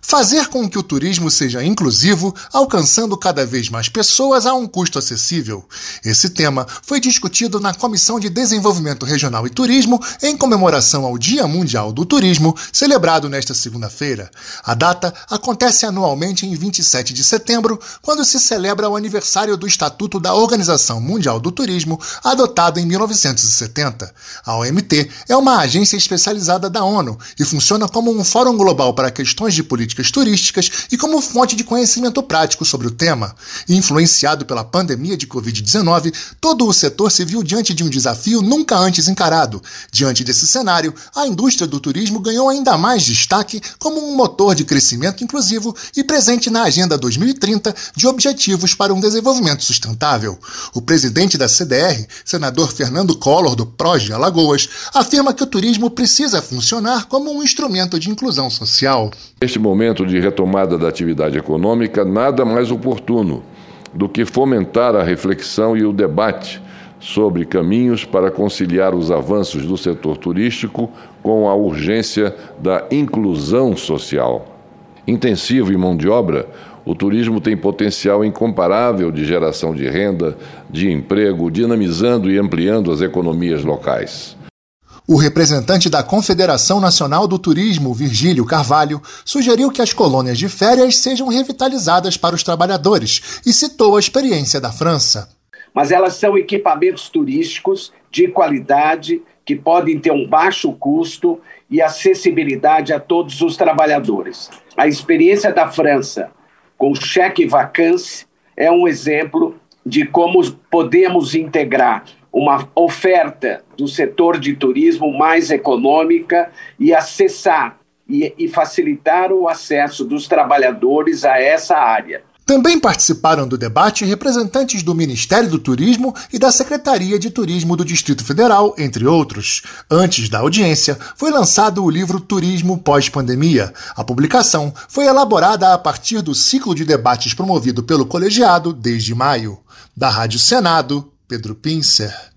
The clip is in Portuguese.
Fazer com que o turismo seja inclusivo, alcançando cada vez mais pessoas a um custo acessível. Esse tema foi discutido na Comissão de Desenvolvimento Regional e Turismo em comemoração ao Dia Mundial do Turismo, celebrado nesta segunda-feira. A data acontece anualmente em 27 de setembro, quando se celebra o aniversário do Estatuto da Organização Mundial do Turismo, adotado em 1970. A OMT é uma agência especializada da ONU e funciona como um fórum global para questões de políticas turísticas e como fonte de conhecimento prático sobre o tema. Influenciado pela pandemia de Covid-19, todo o setor se viu diante de um desafio nunca antes encarado. Diante desse cenário, a indústria do turismo ganhou ainda mais destaque como um motor de crescimento inclusivo e presente na Agenda 2030 de Objetivos para um Desenvolvimento Sustentável. O presidente da CDR, senador Fernando Collor, do PROS de Alagoas, afirma que o turismo precisa funcionar como um instrumento de inclusão social. Neste momento de retomada da atividade econômica, nada mais oportuno do que fomentar a reflexão e o debate sobre caminhos para conciliar os avanços do setor turístico com a urgência da inclusão social. Intensivo em mão de obra, o turismo tem potencial incomparável de geração de renda, de emprego, dinamizando e ampliando as economias locais. O representante da Confederação Nacional do Turismo, Virgílio Carvalho, sugeriu que as colônias de férias sejam revitalizadas para os trabalhadores e citou a experiência da França. Mas elas são equipamentos turísticos de qualidade, que podem ter um baixo custo e acessibilidade a todos os trabalhadores. A experiência da França com o cheque vacance é um exemplo de como podemos integrar uma oferta do setor de turismo mais econômica e acessar e facilitar o acesso dos trabalhadores a essa área. Também participaram do debate representantes do Ministério do Turismo e da Secretaria de Turismo do Distrito Federal, entre outros. Antes da audiência, foi lançado o livro Turismo Pós-Pandemia. A publicação foi elaborada a partir do ciclo de debates promovido pelo colegiado desde maio. Da Rádio Senado, Pedro Pincer.